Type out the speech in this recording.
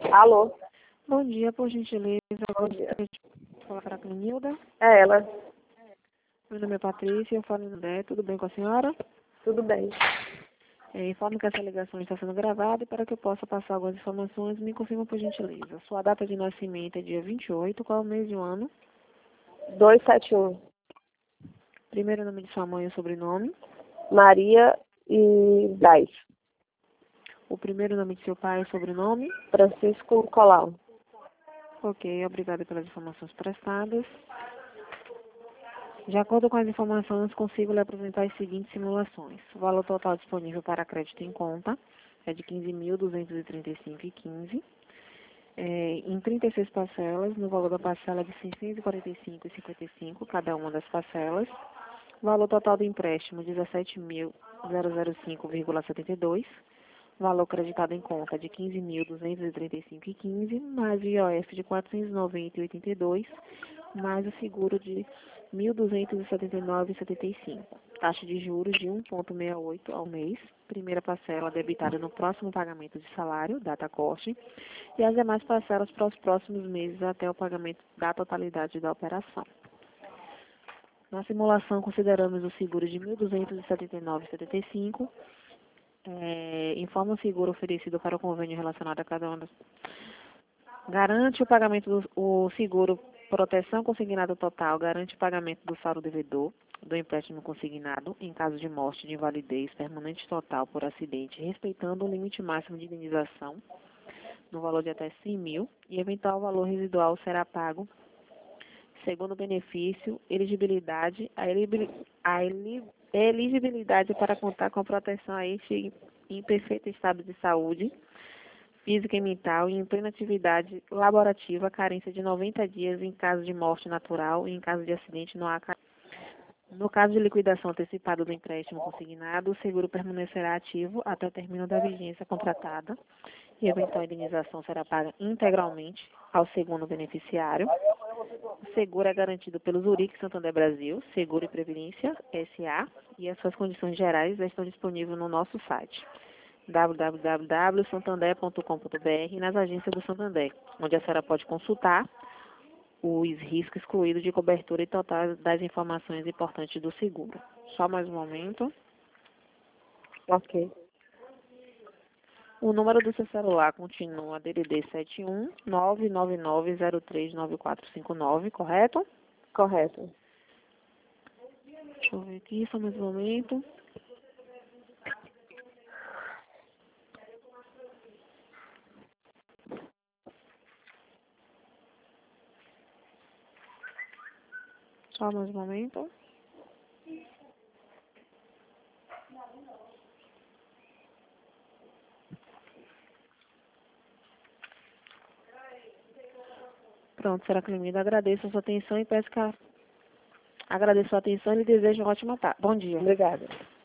Alô? Bom dia, por gentileza. Bom dia. Gostaria de falar para a Clenilda. É ela. Meu nome é Patrícia, eu falo no André. Tudo bem com a senhora? Tudo bem. Informo que essa ligação está sendo gravada e para que eu possa passar algumas informações, me confirma por gentileza. Sua data de nascimento é dia 28, qual é o mês e o ano? 271. Primeiro nome de sua mãe e o sobrenome. Maria e Braz. O primeiro nome de seu pai e sobrenome. Francisco Colau. Ok, obrigada pelas informações prestadas. De acordo com as informações, consigo lhe apresentar as seguintes simulações. O valor total disponível para crédito em conta é de R$ 15.235,15. Em 36 parcelas, no valor da parcela de R$ 645,55, cada uma das parcelas. O valor total do empréstimo, R$ 17.005,72. Valor creditado em conta de R$ 15.235,15, mais o IOF de R$ 490,82, mais o seguro de R$ 1.279,75. Taxa de juros de 1,68 ao mês. Primeira parcela debitada no próximo pagamento de salário, data corte, e as demais parcelas para os próximos meses até o pagamento da totalidade da operação. Na simulação, consideramos o seguro de R$ 1.279,75. Informa o seguro oferecido para o convênio relacionado a cada uma das... Garante o pagamento o seguro proteção consignado total, garante o pagamento do saldo devedor do empréstimo consignado em caso de morte, de invalidez permanente total por acidente, respeitando o limite máximo de indenização no valor de até 100 mil e eventual valor residual será pago segundo o benefício, elegibilidade, elegibilidade para contar com proteção a este em perfeito estado de saúde, física e mental e em plena atividade laborativa, carência de 90 dias em caso de morte natural e em caso de acidente não há. No caso de liquidação antecipada do empréstimo consignado, o seguro permanecerá ativo até o término da vigência contratada e eventual indenização será paga integralmente ao segundo beneficiário. O seguro é garantido pelo Zurich Santander Brasil, Seguro e Previdência S.A. e as suas condições gerais já estão disponíveis no nosso site www.santander.com.br e nas agências do Santander, onde a senhora pode consultar os riscos excluídos de cobertura e total das informações importantes do seguro. Só mais um momento. Ok. O número do seu celular continua DDD 71 999039459, correto? Correto. Deixa eu ver aqui, só mais um momento. Só mais um momento. Pronto, será Clemida. Agradeço a sua atenção e peço que agradeço a sua atenção e lhe desejo uma ótima tarde. Bom dia. Obrigada.